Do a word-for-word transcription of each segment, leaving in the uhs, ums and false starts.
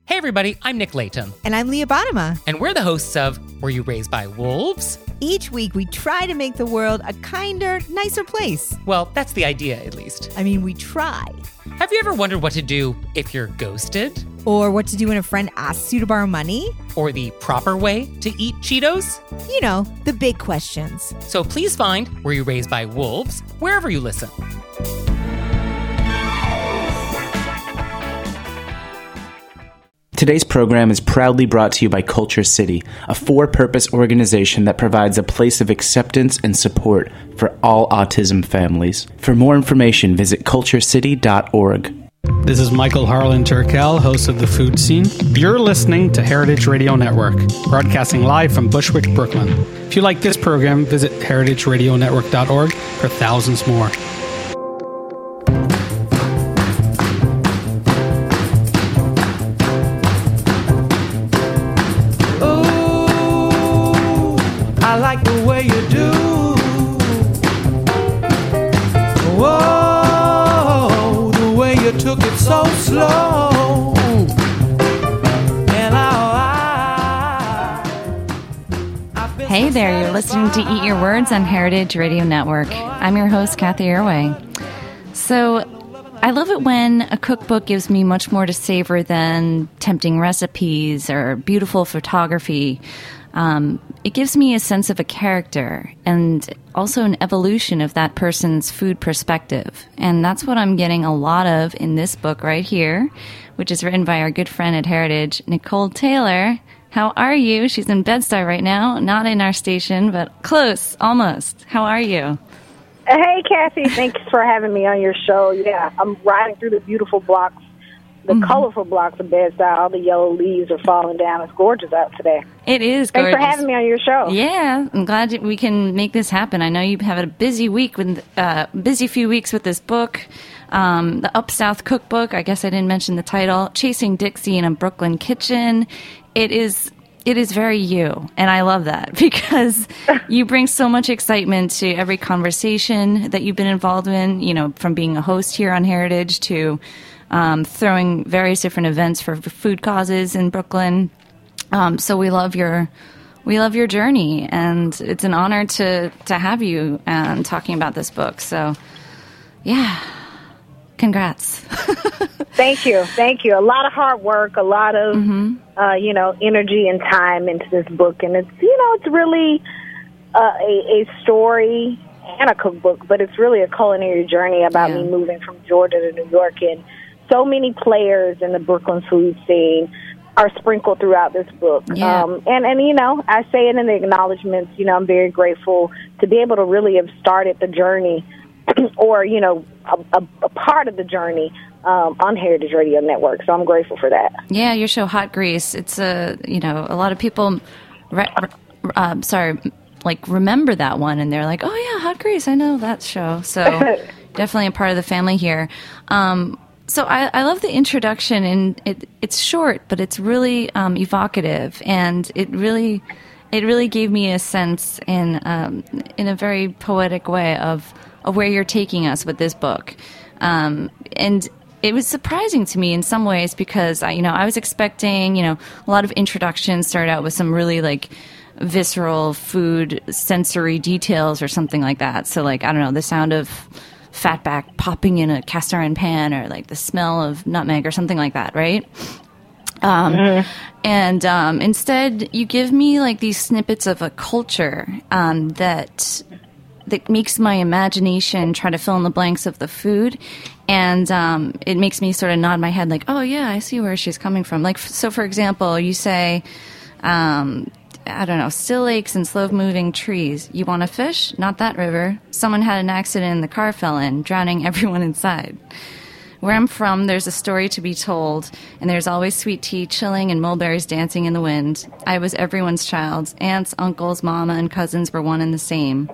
Hey everybody, I'm Nick Layton. And I'm Leah Bottima. And we're the hosts of Were You Raised by Wolves? Each week we try to make the world a kinder, nicer place. Well, that's the idea, at least. I mean, we try. Have you ever wondered what to do if you're ghosted? Or what to do when a friend asks you to borrow money? Or the proper way to eat Cheetos? You know, the big questions. So please find Were You Raised by Wolves wherever you listen. Today's program is proudly brought to you by Culture City, a for-purpose organization that provides a place of acceptance and support for all autism families. For more information, visit culture city dot org. This is Michael Harlan Turkel, host of The Food Scene. You're listening to Heritage Radio Network, broadcasting live from Bushwick, Brooklyn. If you like this program, visit heritage radio network dot org for thousands more. So slow. And I, I, hey there, you're listening to Eat Your Words on Heritage Radio Network. I'm your host, Kathy Irway. So I love it when a cookbook gives me much more to savor than tempting recipes or beautiful photography. Um, it gives me a sense of a character and also an evolution of that person's food perspective. And that's what I'm getting a lot of in this book right here, which is written by our good friend at Heritage, Nicole Taylor. How are you? She's in Bed-Stuy right now, not in our station, but close, almost. How are you? Hey, Kathy. Thanks for having me on your show. Yeah, I'm riding through the beautiful blocks. The mm-hmm. colorful blocks of Bed-Stuy, all the yellow leaves are falling down. It's gorgeous out today. It is gorgeous. Thanks for having me on your show. Yeah, I'm glad we can make this happen. I know you have a busy week, with uh, busy few weeks with this book, um, the Up South Cookbook. I guess I didn't mention the title, Chasing Dixie in a Brooklyn Kitchen. It is... It is very you, and I love that because you bring so much excitement to every conversation that you've been involved in, you know, from being a host here on Heritage to um, throwing various different events for food causes in Brooklyn. Um, so we love your we love your journey, and it's an honor to, to have you and talking about this book. So, yeah, congrats. Thank you. Thank you. A lot of hard work, a lot of, mm-hmm. uh, you know, energy and time into this book. And it's, you know, it's really uh, a, a story and a cookbook, but it's really a culinary journey about yeah. me moving from Georgia to New York. And so many players in the Brooklyn food scene are sprinkled throughout this book. Yeah. Um, and, and, you know, I say it in the acknowledgments, you know, I'm very grateful to be able to really have started the journey or, you know, a, a, a part of the journey Um, on Heritage Radio Network, so I'm grateful for that. Yeah, your show Hot Grease. It's a you know a lot of people, re- re- uh, sorry, like remember that one, and they're like, oh yeah, Hot Grease, I know that show. So definitely a part of the family here. Um, so I, I love the introduction, and it, it's short, but it's really um, evocative, and it really it really gave me a sense in um, in a very poetic way of of where you're taking us with this book, um, and. It was surprising to me in some ways because, I, you know, I was expecting, you know, a lot of introductions start out with some really, like, visceral food sensory details or something like that. So, like, I don't know, the sound of fatback popping in a cast iron pan or, like, the smell of nutmeg or something like that, right? Um, mm-hmm. And um, instead, you give me, like, these snippets of a culture um, that... that makes my imagination try to fill in the blanks of the food. And um, it makes me sort of nod my head like, oh, yeah, I see where she's coming from. Like, so, for example, you say, um, I don't know, still lakes and slow-moving trees. You want to fish? Not that river. Someone had an accident and the car fell in, drowning everyone inside. Where I'm from, there's a story to be told, and there's always sweet tea chilling and mulberries dancing in the wind. I was everyone's child. Aunts, uncles, mama, and cousins were one and the same.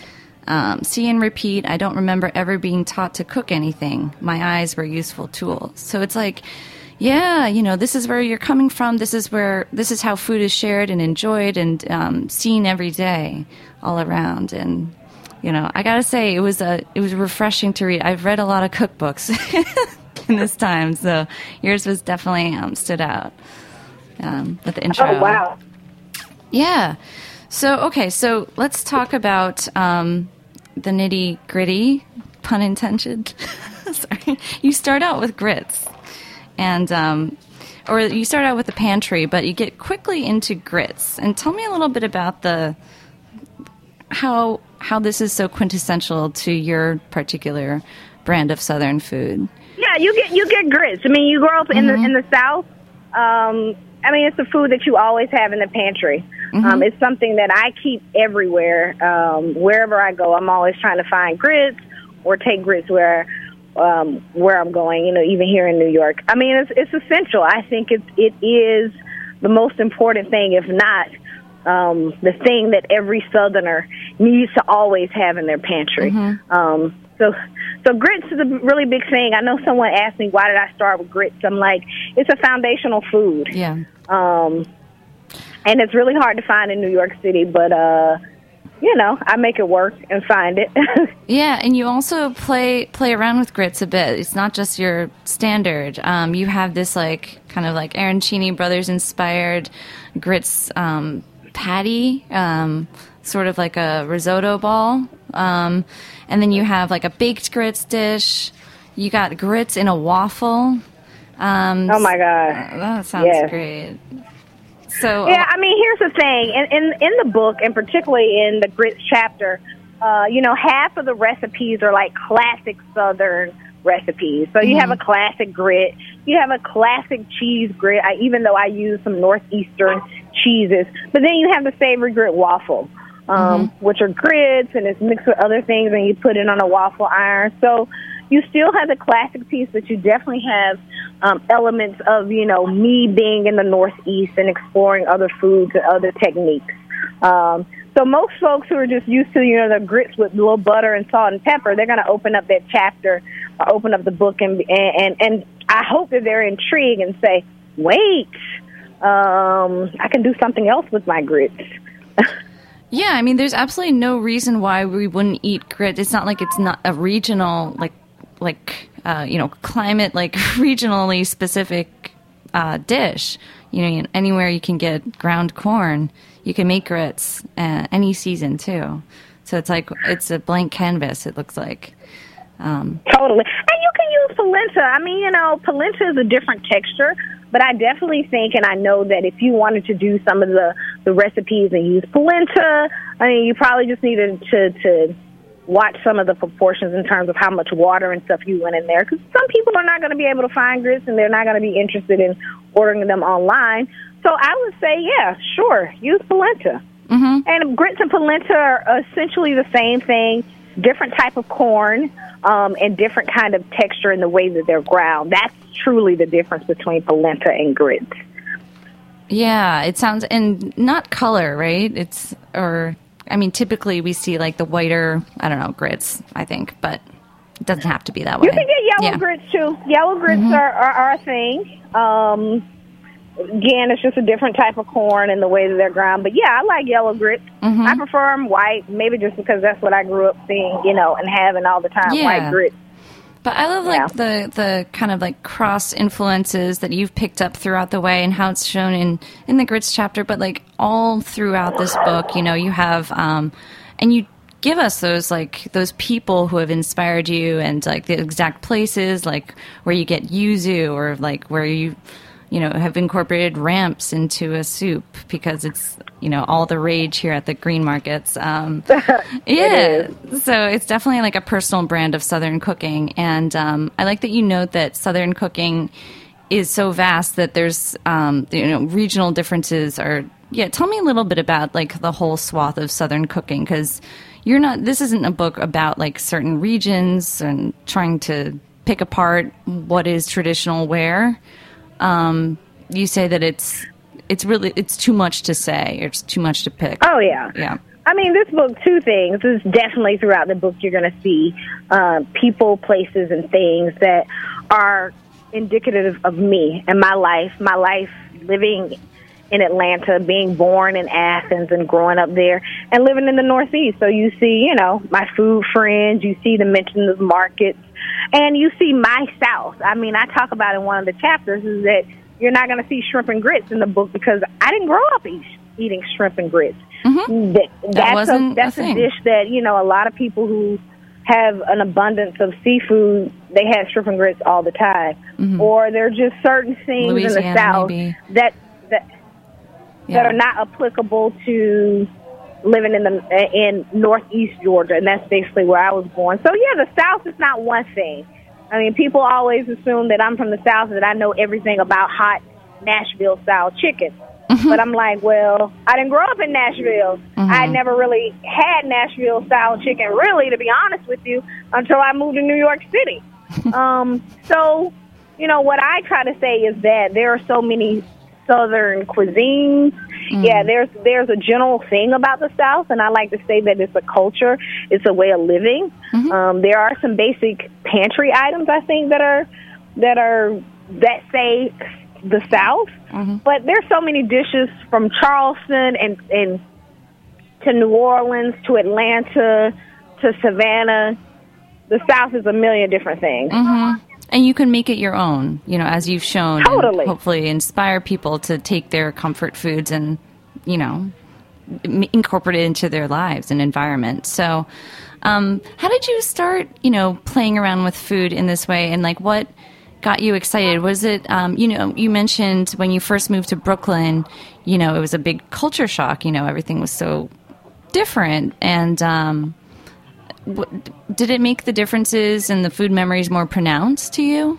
Um, see and repeat, I don't remember ever being taught to cook anything. My eyes were useful tools. So it's like, yeah, you know, this is where you're coming from. This is where, this is how food is shared and enjoyed and um, seen every day all around. And, you know, I gotta say, it was a, it was refreshing to read. I've read a lot of cookbooks in this time. So yours was definitely um, stood out um, with the intro. Oh, wow. Yeah. So, okay, so let's talk about um, the nitty gritty, pun intended. Sorry. You start out with grits, and um, or you start out with the pantry, but you get quickly into grits. And tell me a little bit about the how how this is so quintessential to your particular brand of Southern food. Yeah, you get you get grits. I mean, you grow up in Mm-hmm. the in the South. Um, I mean, it's the food that you always have in the pantry. Mm-hmm. Um, it's something that I keep everywhere. Um, wherever I go, I'm always trying to find grits or take grits where um, where I'm going. You know, even here in New York. I mean, it's it's essential. I think it's it is the most important thing, if not um, the thing that every Southerner needs to always have in their pantry. Mm-hmm. Um, so, so grits is a really big thing. I know someone asked me, why did I start with grits? I'm like, it's a foundational food. Yeah. Um, and it's really hard to find in New York City, but, uh, you know, I make it work and find it. Yeah, and you also play play around with grits a bit. It's not just your standard. Um, you have this, like, kind of like Arancini Brothers inspired grits um, patty, um, sort of like a risotto ball. Um, and then you have like a baked grits dish. You got grits in a waffle. Um, Oh, my God. That sounds Yes. great. So Yeah, I mean, here's the thing. In, in, in the book, and particularly in the grits chapter, uh, you know, half of the recipes are like classic Southern recipes. So you have a classic grit. You have a classic cheese grit, I, even though I use some Northeastern cheeses. But then you have the savory grit waffle, um, which are grits, and it's mixed with other things, and you put it on a waffle iron. So you still have the classic piece, but you definitely have um, elements of, you know, me being in the Northeast and exploring other foods and other techniques. Um, so most folks who are just used to, you know, the grits with a little butter and salt and pepper, they're going to open up that chapter, or open up the book, and, and, and I hope that they're intrigued and say, wait, um, I can do something else with my grits. yeah, I mean, there's absolutely no reason why we wouldn't eat grit. It's not like it's not a regional, like, like uh, you know, climate, like regionally specific uh, dish. You know, anywhere you can get ground corn, you can make grits uh, any season too. So it's like it's a blank canvas. It looks like. Um, Totally. And you can use polenta. I mean, you know, polenta is a different texture, but I definitely think, and I know that if you wanted to do some of the, the recipes and use polenta, I mean, you probably just needed to, to watch some of the proportions in terms of how much water and stuff you went in there. Because some people are not going to be able to find grits, and they're not going to be interested in ordering them online. So I would say, yeah, sure, use polenta. mm-hmm. And grits and polenta are essentially the same thing, different type of corn, um, and different kind of texture in the way that they're ground. That's truly the difference between polenta and grits. Yeah, it sounds, and not color, right? It's, or, I mean, typically we see like the whiter, I don't know, grits, I think, but it doesn't have to be that way. You can get yellow Yeah. grits, too. Yellow grits Mm-hmm. are, are, are a thing. Um, again, it's just a different type of corn and the way that they're ground. But, yeah, I like yellow grits. Mm-hmm. I prefer them white, maybe just because that's what I grew up seeing, you know, and having all the time, Yeah. white grits. But I love Yeah. like the, the kind of like cross influences that you've picked up throughout the way and how it's shown in, in the grits chapter, but like all throughout this book, you know, you have, um, and you give us those like those people who have inspired you and like the exact places, like where you get yuzu or like where you, you know, have incorporated ramps into a soup because it's, you know, all the rage here at the green markets. Um, yeah. So it's definitely like a personal brand of Southern cooking. And um, I like that you note that Southern cooking is so vast that there's, um, you know, regional differences are, yeah. Tell me a little bit about like the whole swath of Southern cooking, because you're not, this isn't a book about like certain regions and trying to pick apart what is traditional where. Um, you say that it's it's really it's too much to say. It's too much to pick. Oh, yeah. Yeah. I mean, this book, two things. This is definitely throughout the book you're going to see uh, people, places, and things that are indicative of me and my life, my life living in Atlanta, being born in Athens and growing up there and living in the Northeast. So you see, you know, my food friends, you see the mention of markets, and you see my South. I mean, I talk about in one of the chapters is that you're not going to see shrimp and grits in the book because I didn't grow up eat, eating shrimp and grits. Mm-hmm. That, that that's wasn't a, that's a, a thing. dish that, you know, a lot of people who have an abundance of seafood, they have shrimp and grits all the time. Mm-hmm. Or there are just certain things Louisiana, in the South maybe. that that Yeah. that are not applicable to living in the in Northeast Georgia, and that's basically where I was born. So yeah, the South is not one thing. I mean, people always assume that I'm from the South and that I know everything about hot Nashville style chicken. Mm-hmm. But I'm like, well, I didn't grow up in Nashville. Mm-hmm. I never really had Nashville style chicken, really, to be honest with you, until I moved to New York City. um, so, you know, what I try to say is that there are so many Southern cuisines. Mm-hmm. Yeah, there's there's a general thing about the South, and I like to say that it's a culture, it's a way of living. Mm-hmm. Um, there are some basic pantry items, I think, that are that are that say the South, mm-hmm. but there's so many dishes from Charleston and and to New Orleans to Atlanta to Savannah. The South is a million different things. Mm-hmm. And you can make it your own, you know, as you've shown. Totally. And hopefully inspire people to take their comfort foods and, you know, m- incorporate it into their lives and environment. So um, how did you start, you know, playing around with food in this way? And, like, what got you excited? Was it, um, you know, you mentioned when you first moved to Brooklyn, you know, it was a big culture shock. You know, everything was so different. And um, w- did it make the differences and the food memories more pronounced to you?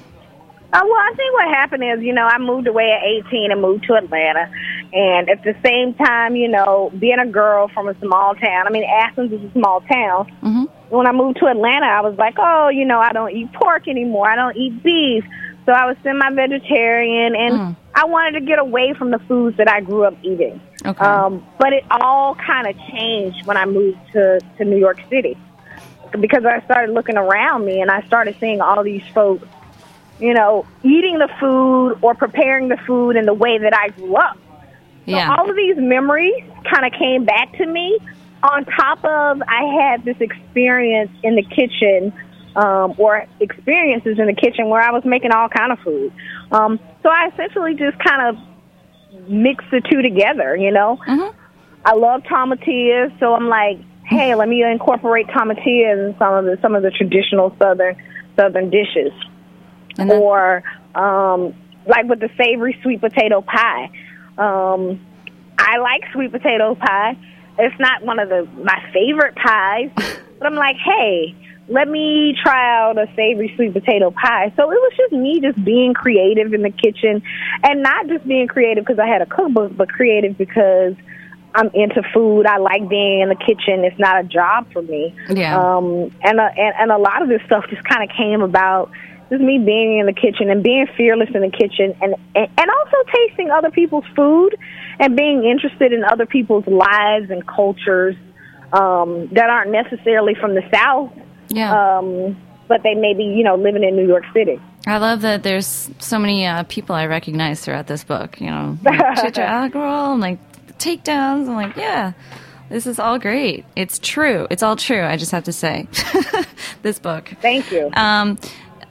Uh, well, I think what happened is, you know, I moved away at eighteen and moved to Atlanta. And at the same time, you know, being a girl from a small town, I mean, Athens is a small town. Mm-hmm. When I moved to Atlanta, I was like, oh, you know, I don't eat pork anymore. I don't eat beef. So I was semi-vegetarian, and mm. I wanted to get away from the foods that I grew up eating. Okay. Um, but it all kind of changed when I moved to, to New York City, because I started looking around me, and I started seeing all these folks, you know, eating the food or preparing the food in the way that I grew up. So yeah. all of these memories kind of came back to me. On top of, I had this experience in the kitchen, um, or experiences in the kitchen where I was making all kind of food. Um, so I essentially just kind of mixed the two together, you know. Mm-hmm. I love tomatillas, so I'm like, hey, let me incorporate tomatillas in some of the some of the traditional southern southern dishes. Mm-hmm. Or um, like with the savory sweet potato pie. Um, I like sweet potato pie. It's not one of the my favorite pies, but I'm like, hey, let me try out a savory sweet potato pie. So it was just me just being creative in the kitchen, and not just being creative because I had a cookbook, but creative because I'm into food. I like being in the kitchen. It's not a job for me. Yeah. Um, and, a, and, and a lot of this stuff just kind of came about just me being in the kitchen and being fearless in the kitchen, and, and, and also tasting other people's food and being interested in other people's lives and cultures um, that aren't necessarily from the South, yeah. um, but they may be, you know, living in New York City. I love that there's so many uh, people I recognize throughout this book, you know, like Chitra Agrawal and like takedowns. I'm like, yeah, this is all great. It's true. It's all true. I just have to say this book. Thank you. Um,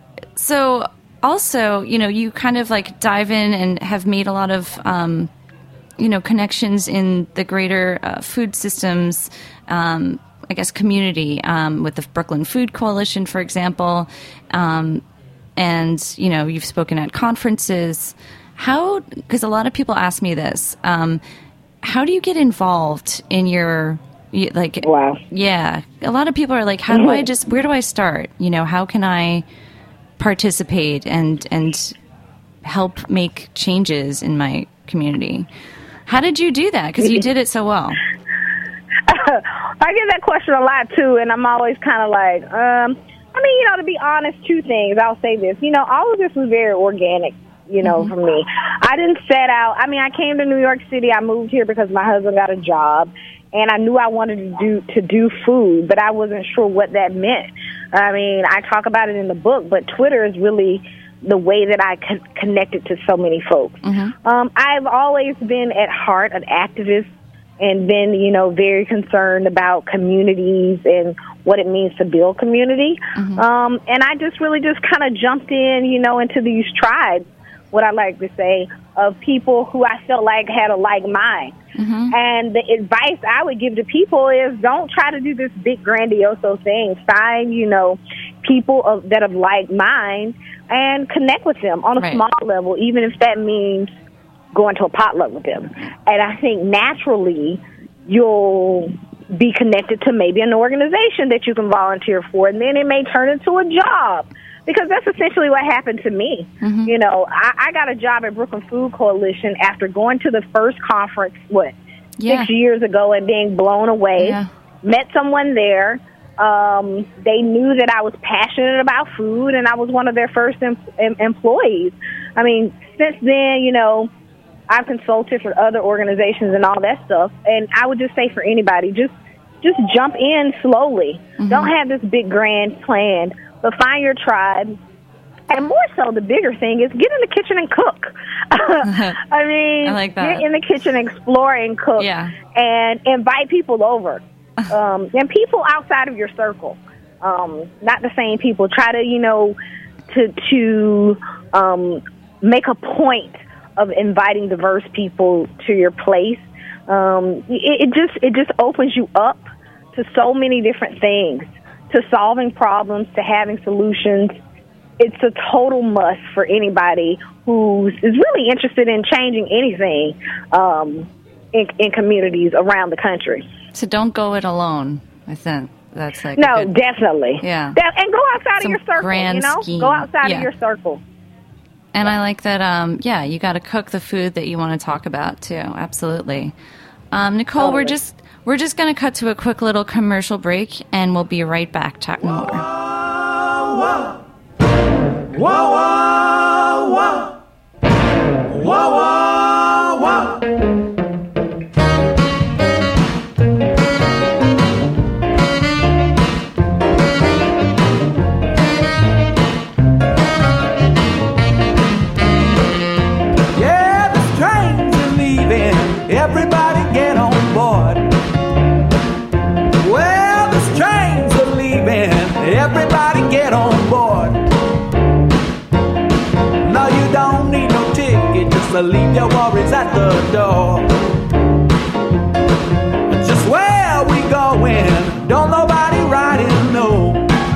So also, you know, you kind of like dive in and have made a lot of, um, you know, connections in the greater uh, food systems, um, I guess, community um, with the Brooklyn Food Coalition, for example. Um, and, you know, you've spoken at conferences. How, because a lot of people ask me this, um, how do you get involved in your, like, wow. yeah, a lot of people are like, how do I just, where do I start? You know, how can I participate and and help make changes in my community? How did you do that? Because you did it so well. I get that question a lot too, and I'm always kind of like, um, I mean, you know, to be honest, two things. I'll say this. You know, all of this was very organic, you know, mm-hmm. for me. I didn't set out. I mean, I came to New York City. I moved here because my husband got a job, and I knew I wanted to do to do food, but I wasn't sure what that meant. I mean, I talk about it in the book, but Twitter is really the way that I con- connected to so many folks. Mm-hmm. Um, I've always been at heart an activist and been, you know, very concerned about communities and what it means to build community. Mm-hmm. Um, and I just really just kind of jumped in, you know, into these tribes, what I like to say, of people who I felt like had a like mind. Mm-hmm. And the advice I would give to people is don't try to do this big grandiose thing. Find, you know, people of, that have like mind and connect with them on a right. small level, even if that means going to a potluck with them. And I think naturally you'll be connected to maybe an organization that you can volunteer for, and then it may turn into a job. Because that's essentially what happened to me. Mm-hmm. You know, I, I got a job at Brooklyn Food Coalition after going to the first conference, what, yeah. six years ago and being blown away. Yeah. Met someone there. Um, they knew that I was passionate about food, and I was one of their first em- em- employees. I mean, since then, you know, I've consulted for other organizations and all that stuff. And I would just say for anybody, just just jump in slowly. Mm-hmm. Don't have this big grand plan. But find your tribe, and more so, the bigger thing is get in the kitchen and cook. I mean, I like that. Get in the kitchen, explore and cook, yeah. and invite people over, um, and people outside of your circle, um, not the same people. Try to, you know, to to um, make a point of inviting diverse people to your place. Um, it, it just it just opens you up to so many different things. To solving problems, to having solutions. It's a total must for anybody who is really interested in changing anything um, in, in communities around the country. So don't go it alone, I think. That's like no, good, definitely. Yeah. That, and go outside Some of your circle, grand you know? scheme. Go outside yeah. of your circle. And I like that, um, yeah, you got to cook the food that you want to talk about, too. Absolutely. Um, Nicole, Totally. we're just... We're just going to cut to a quick little commercial break, and we'll be right back talking more. Whoa, whoa, whoa, whoa, whoa, whoa, whoa. Yeah, the trains are leaving. Everybody get on board. Well, the trains are leaving. Everybody get on board. No, you don't need no ticket. Just to leave your worries at the door. Just where we going? Don't nobody riding, no.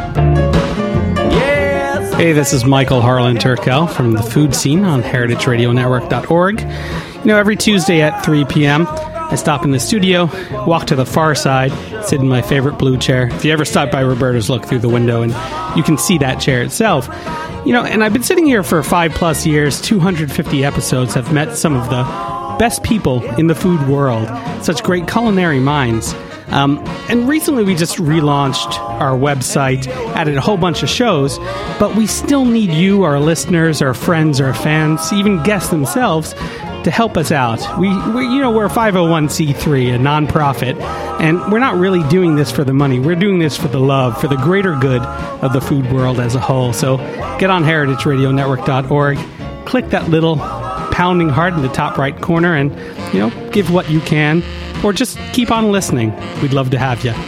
Yes. Hey, this is Michael Harlan Turkel from the Food Scene on heritage radio network dot org. You know, every Tuesday at three p.m., I stop in the studio, walk to the far side, sit in my favorite blue chair. If you ever stop by Roberta's, look through the window and you can see that chair itself. You know, and I've been sitting here for five plus years, two hundred fifty episodes, have met some of the best people in the food world, such great culinary minds. Um, and recently we just relaunched our website, added a whole bunch of shows, but we still need you, our listeners, our friends, our fans, even guests themselves, to help us out. We, we, you know, we're a five oh one c three, a nonprofit, and we're not really doing this for the money. We're doing this for the love, for the greater good of the food world as a whole. So get on heritage radio network dot org, click that little pounding heart in the top right corner, and, you know, give what you can, or just keep on listening. We'd love to have you.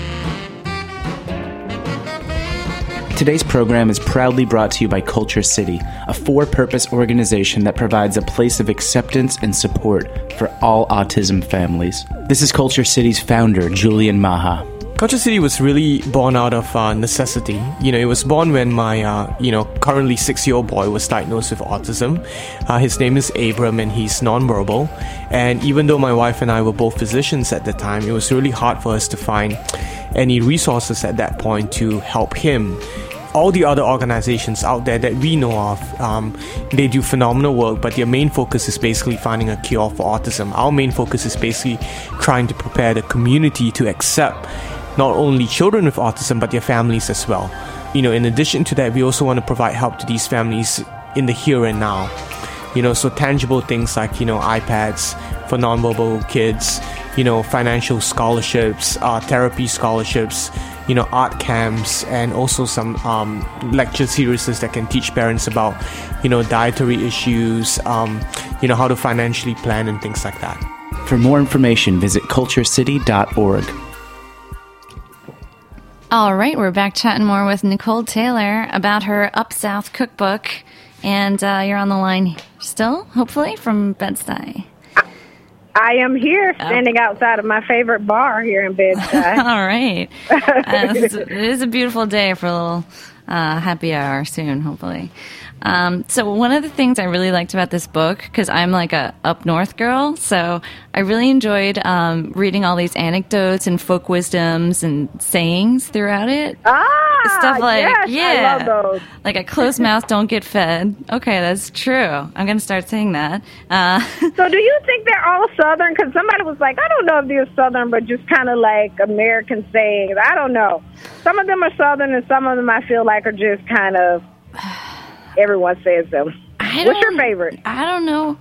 Today's program is proudly brought to you by Culture City, a for-purpose organization that provides a place of acceptance and support for all autism families. This is Culture City's founder, Julian Maha. Culture City was really born out of uh, necessity. You know, it was born when my, uh, you know, currently six-year-old boy was diagnosed with autism. Uh, his name is Abram, and he's nonverbal. And even though my wife and I were both physicians at the time, it was really hard for us to find any resources at that point to help him. All the other organizations out there that we know of, um, they do phenomenal work, but their main focus is basically finding a cure for autism. Our main focus is basically trying to prepare the community to accept not only children with autism, but their families as well. You know, in addition to that, we also want to provide help to these families in the here and now. You know, so tangible things like, you know, iPads for nonverbal kids, you know, financial scholarships, uh, therapy scholarships, you know, art camps, and also some um, lecture series that can teach parents about, you know, dietary issues, um, you know, how to financially plan and things like that. For more information, visit culture city dot org. All right, we're back chatting more with Nicole Taylor about her Up South cookbook. And uh, you're on the line still, hopefully, from Bed-Stuy. I am here, standing oh. outside of my favorite bar here in Bed-Stuy. All right. Uh, it is a beautiful day for a little uh, happy hour soon, hopefully. Um, so one of the things I really liked about this book, because I'm like a up north girl, so I really enjoyed um, reading all these anecdotes and folk wisdoms and sayings throughout it. Ah, Stuff like, yes, yeah, I love those. Like a closed mouth don't get fed. Okay, that's true. I'm going to start saying that. Uh, so do you think they're all Southern? Because somebody was like, I don't know if they're Southern, but just kind of like American sayings. I don't know. Some of them are Southern, and some of them I feel like are just kind of... Everyone says them. I What's your favorite? I don't know.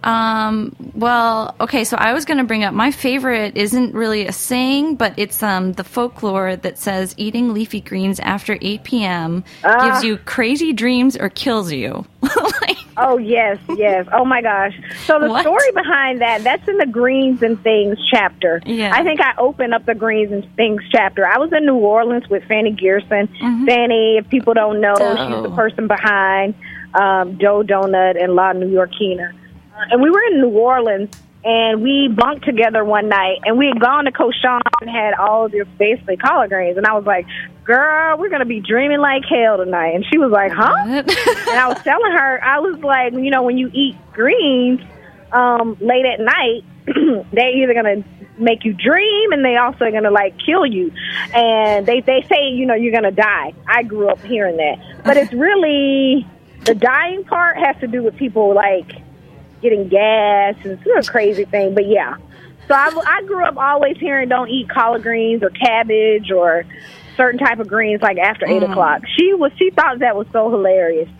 Um, well, okay, so I was going to bring up my favorite isn't really a saying, but it's um, the folklore that says eating leafy greens after eight p.m. Uh, gives you crazy dreams or kills you. Like, oh, yes, yes. Oh, my gosh. So the what? story behind that, that's in the Greens and Things chapter. Yeah. I think I opened up the Greens and Things chapter. I was in New Orleans with Fanny Gerson. Mm-hmm. Fanny, if people don't know, oh. she's the person behind um, Dough Donut and La New Yorkina. Uh, and we were in New Orleans, and we bunked together one night, and we had gone to Cochon and had all of this basically collard greens. And I was like, girl, we're going to be dreaming like hell tonight. And she was like, huh? And I was telling her, I was like, you know, when you eat greens um, late at night, they're either going to make you dream, and they also are going to, like, kill you. And they, they say, you know, you're going to die. I grew up hearing that. But it's really, the dying part has to do with people, like, getting gas, and it's a crazy thing, but yeah. So I, I grew up always hearing don't eat collard greens or cabbage or certain type of greens like after mm. eight o'clock. She was she thought that was so hilarious.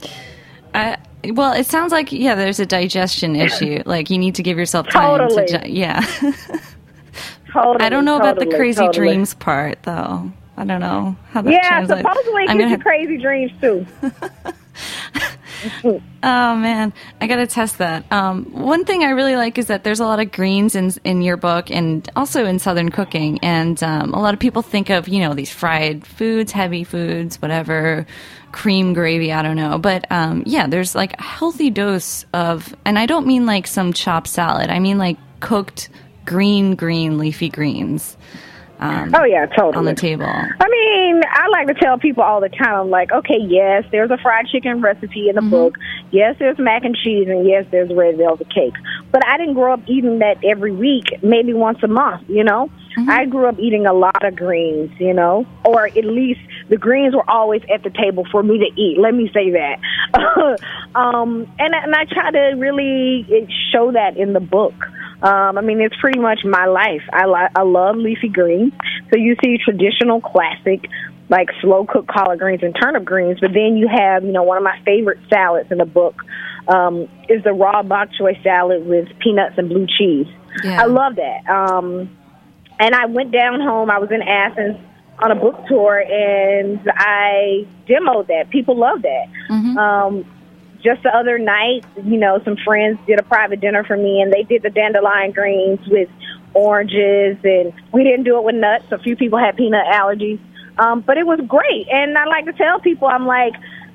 I, well, it sounds like, yeah, there's a digestion issue. Like you need to give yourself time totally. to, yeah. totally. I don't know totally, about the crazy totally. dreams part, though. I don't know how that yeah, translates. supposedly it gives you crazy dreams too. Oh man, I gotta test that. Um, one thing I really like is that there's a lot of greens in in your book, and also in Southern cooking. And um, a lot of people think of, you know, these fried foods, heavy foods, whatever, cream gravy. I don't know, but um, yeah, there's like a healthy dose of, and I don't mean like some chopped salad. I mean like cooked green, green leafy greens. Um, oh yeah, totally. On the table. I mean, I like to tell people all the time, I'm like, okay, yes, there's a fried chicken recipe in the mm-hmm. book. Yes, there's mac and cheese, and yes, there's red velvet cake. But I didn't grow up eating that every week, maybe once a month, you know? Mm-hmm. I grew up eating a lot of greens, you know? Or at least the greens were always at the table for me to eat. Let me say that. um, and, and I try to really show that in the book. Um, I mean, it's pretty much my life. I, li- I love leafy greens. So you see traditional, classic, like slow-cooked collard greens and turnip greens. But then you have, you know, one of my favorite salads in the book um, is the raw bok choy salad with peanuts and blue cheese. Yeah. I love that. Um, and I went down home. I was in Athens on a book tour, and I demoed that. People love that. Mm-hmm. Um Just the other night, you know, some friends did a private dinner for me, and they did the dandelion greens with oranges, and we didn't do it with nuts. A few people had peanut allergies, um, but it was great. And I like to tell people, I'm like,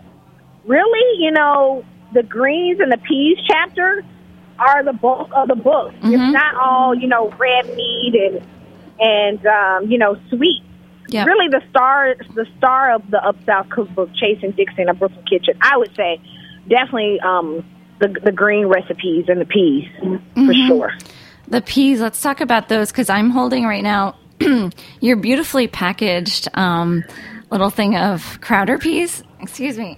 really, you know, the greens and the peas chapter are the bulk of the book. Mm-hmm. It's not all, you know, red meat and, and um, you know, sweet. Yep. Really, the star, the star of the Up South cookbook, Chasing Dixon, A Brooklyn Kitchen, I would say, definitely um, the the green recipes and the peas, mm-hmm. for sure. The peas, let's talk about those, because I'm holding right now your beautifully packaged um, little thing of Crowder peas. Excuse me.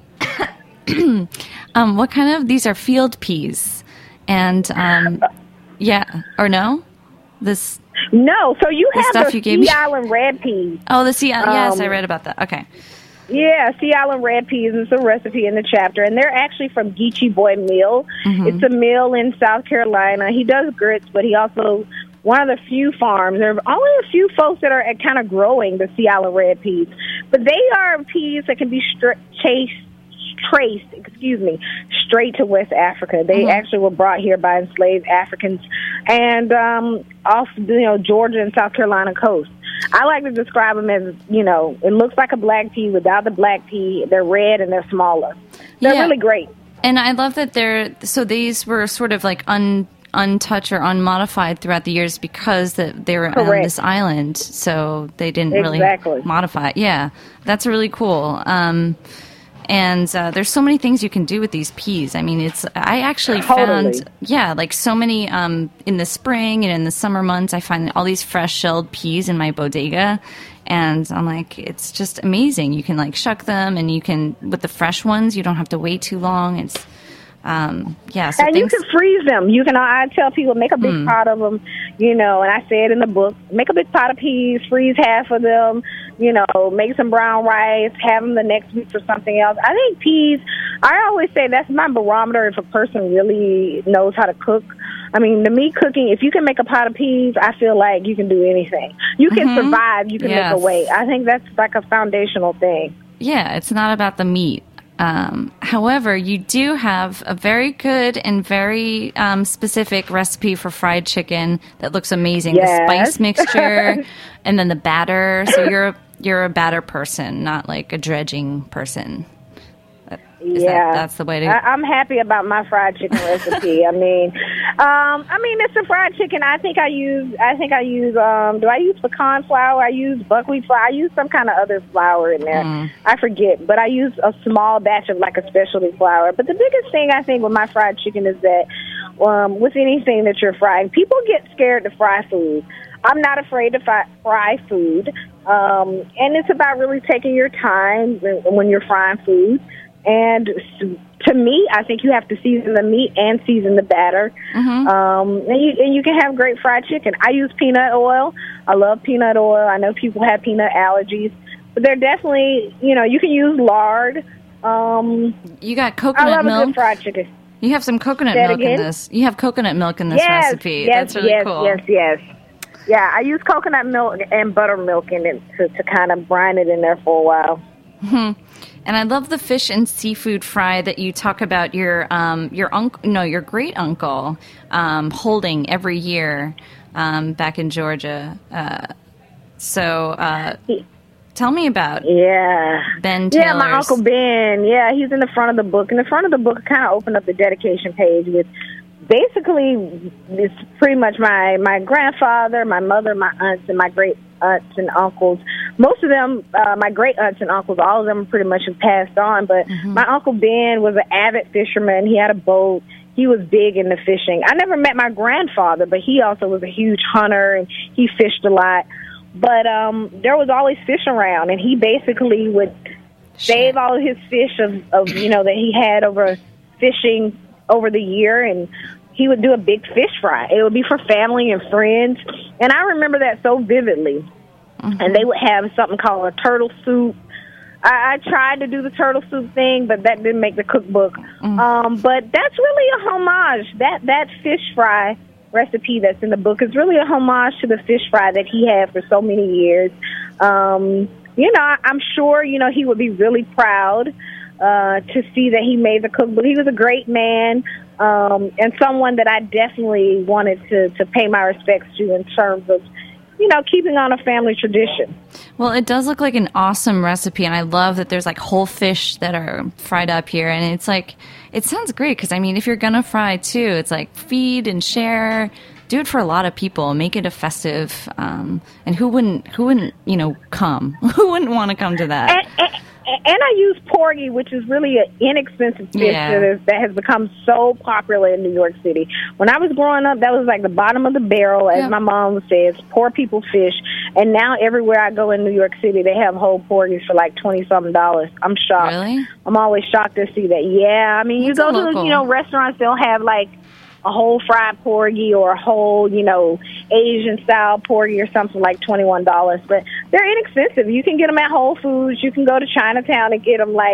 um, what kind of, these are field peas. And, um, yeah, or no? This No, so you the have stuff the you gave Sea me? Island red peas. Oh, the Sea Island, yes, um, I read about that. Okay. Yeah, Sea Island red peas, and it's a recipe in the chapter, and they're actually from Geechee Boy Mill. Mm-hmm. It's a mill in South Carolina. He does grits, but he also one of the few farms. There are only a few folks that are kind of growing the Sea Island red peas, but they are peas that can be stra- chased, traced, excuse me, straight to West Africa. They mm-hmm. actually were brought here by enslaved Africans, and um, off you know Georgia and South Carolina coast. I like to describe them as, you know, it looks like a black pea without the black pea. They're red and they're smaller. They're yeah. really great. And I love that they're, so these were sort of like un, untouched or unmodified throughout the years because that they were Correct. on this island. So they didn't exactly. really modify it. Yeah, that's really cool. Um, and uh, there's so many things you can do with these peas. I mean, it's, I actually totally. found, yeah, like so many, um, in the spring and in the summer months, I find all these fresh shelled peas in my bodega. And I'm like, it's just amazing. You can like shuck them, and you can, with the fresh ones, you don't have to wait too long. It's, um, yeah. So and things, you can freeze them. You can, I tell people, make a big mm. pot of them, you know, and I say it in the book, make a big pot of peas, freeze half of them, you know, make some brown rice, have them the next week for something else. I think peas, I always say that's my barometer if a person really knows how to cook. I mean, to me, cooking, if you can make a pot of peas, I feel like you can do anything. You can mm-hmm. survive. You can yes. make a way. I think that's like a foundational thing. Yeah, it's not about the meat. Um, however, you do have a very good and very um, specific recipe for fried chicken that looks amazing. Yes. The spice mixture and then the batter. So you're a, you're a batter person, not like a dredging person. Is yeah, that, that's the way to. I, I'm happy about my fried chicken recipe. I mean, um, I mean, it's a fried chicken. I think I use. I think I use. Um, do I use pecan flour? I use buckwheat flour. I use some kind of other flour in there. Mm. I forget, but I use a small batch of like a specialty flour. But the biggest thing I think with my fried chicken is that um, with anything that you're frying, people get scared to fry food. I'm not afraid to fry, fry food, um, and it's about really taking your time when, when you're frying food. And to me, I think you have to season the meat and season the batter. Mm-hmm. Um, and, you, and you can have great fried chicken. I use peanut oil. I love peanut oil. I know people have peanut allergies. But they're definitely, you know, you can use lard. Um, you got coconut I love milk. A good fried chicken. You have some coconut Say milk in this. You have coconut milk in this yes, recipe. Yes, That's really yes, cool. Yes, yes, yes. Yeah, I use coconut milk and buttermilk in it to, to kind of brine it in there for a while. Mm-hmm. And I love the fish and seafood fry that you talk about your um, your uncle, no, your great uncle um, holding every year um, back in Georgia. Uh, so uh, tell me about yeah Ben Taylor's. Yeah, my Uncle Ben. Yeah, he's in the front of the book. In the front of the book, kind of opened up the dedication page with basically it's pretty much my my grandfather, my mother, my aunts, and my great aunts and uncles. Most of them, uh, my great aunts and uncles, all of them pretty much have passed on. But mm-hmm. my Uncle Ben was an avid fisherman. He had a boat. He was big into fishing. I never met my grandfather, but he also was a huge hunter, and he fished a lot. But um, there was always fish around, and he basically would save all of his fish of, of, you know, that he had over fishing over the year, and he would do a big fish fry. It would be for family and friends, and I remember that so vividly. Mm-hmm. And they would have something called a turtle soup. I, I tried to do the turtle soup thing, but that didn't make the cookbook. Mm-hmm. Um, but that's really a homage. That that fish fry recipe that's in the book is really a homage to the fish fry that he had for so many years. Um, you know, I, I'm sure, you know, he would be really proud uh, to see that he made the cookbook. He was a great man. Um, and someone that I definitely wanted to, to pay my respects to in terms of, you know, keeping on a family tradition. Well, it does look like an awesome recipe, and I love that there's like whole fish that are fried up here, and it's like, it sounds great because, I mean, if you're going to fry too, it's like feed and share, do it for a lot of people, make it a festive, um, and who wouldn't, who wouldn't, you know, come? Who wouldn't want to come to that? And, and, and I use porgy, which is really an inexpensive fish Yeah. that, is, that has become so popular in New York City. When I was growing up, that was like the bottom of the barrel, as Yep. my mom says, poor people fish. And now everywhere I go in New York City, they have whole porgies for like twenty-something dollars. I'm shocked. Really? I'm always shocked to see that. Yeah, I mean, you That's go a to, local. you know, restaurants, they'll have like a whole fried porgy or a whole, you know, Asian-style porgy or something like twenty-one dollars. But they're inexpensive. You can get them at Whole Foods. You can go to Chinatown and get them like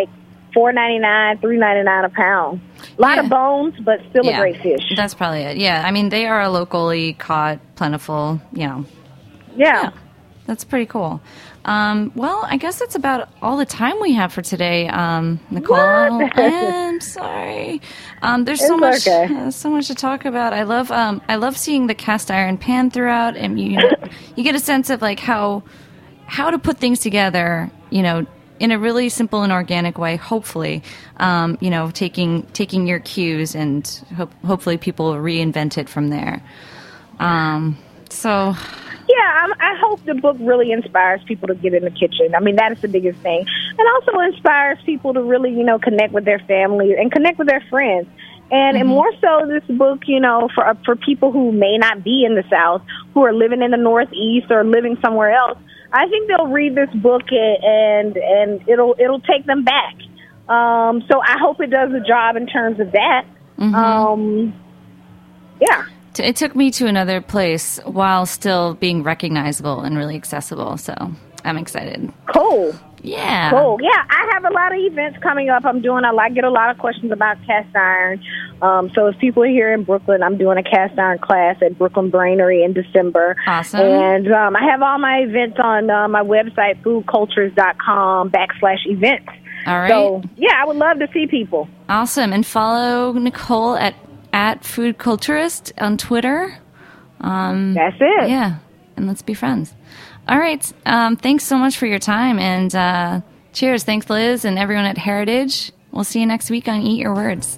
four ninety-nine, three ninety-nine a pound. A lot Yeah. of bones, but still Yeah, a great fish. That's probably it. Yeah, I mean, they are a locally caught, plentiful, you know. Yeah. Yeah, that's pretty cool. Um, well, I guess that's about all the time we have for today, um, Nicole. What? I'm sorry. Um, there's so It's much, okay. uh, so much to talk about. I love, um, I love seeing the cast iron pan throughout, and you, you get a sense of like how, how to put things together, you know, in a really simple and organic way. Hopefully, um, you know, taking taking your cues and ho- hopefully people reinvent it from there. Um, so. Yeah, I'm, I hope the book really inspires people to get in the kitchen. I mean, that is the biggest thing. And also inspires people to really, you know, connect with their family and connect with their friends. And, and more so, this book, you know, for for people who may not be in the South, who are living in the Northeast or living somewhere else, I think they'll read this book and and it'll it'll take them back. Um, so I hope it does a job in terms of that. Mm-hmm. Um, yeah. It took me to another place while still being recognizable and really accessible. So I'm excited. Cool. Yeah. Cool. Yeah, I have a lot of events coming up. I'm doing, I get a lot of questions about cast iron. Um, so if people are here in Brooklyn, I'm doing a cast iron class at Brooklyn Brainery in December. Awesome. And um, I have all my events on uh, my website, foodcultures.com backslash events. All right. So, yeah, I would love to see people. Awesome. And follow Nicole at, at Food Culturist on Twitter. Um, That's it. Yeah. And let's be friends. All right. Um, thanks so much for your time. And uh, cheers. Thanks, Liz, and everyone at Heritage. We'll see you next week on Eat Your Words.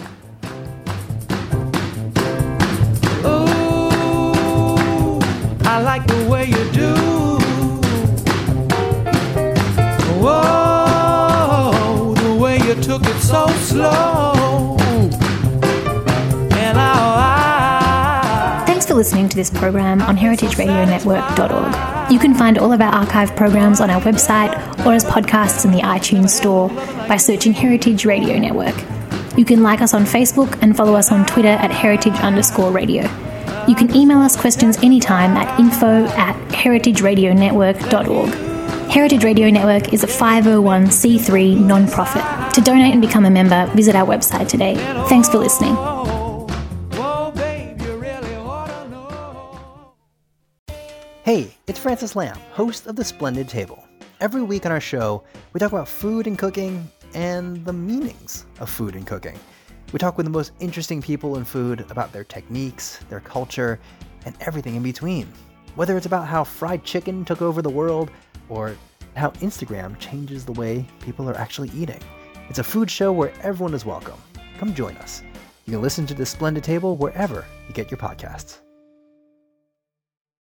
Ooh, I like the way you do. Whoa, the way you took it so slow. And I, I Thanks for listening to this program on heritage radio network dot org. You can find all of our archive programs on our website or as podcasts in the iTunes Store by searching Heritage Radio Network. You can like us on Facebook and follow us on Twitter at heritage underscore radio. You can email us questions anytime at info at heritage radio network dot org. Heritage Radio Network is a five oh one c three non-profit. To donate and become a member, visit our website today. Thanks for listening. whoa, babe, you really ought to know. Hey, it's Francis Lamb, host of The Splendid Table. Every week on our show, we talk about food and cooking and the meanings of food and cooking. We talk with the most interesting people in food about their techniques, their culture, and everything in between. Whether it's about how fried chicken took over the world or how Instagram changes the way people are actually eating. It's a food show where everyone is welcome. Come join us. You can listen to The Splendid Table wherever you get your podcasts.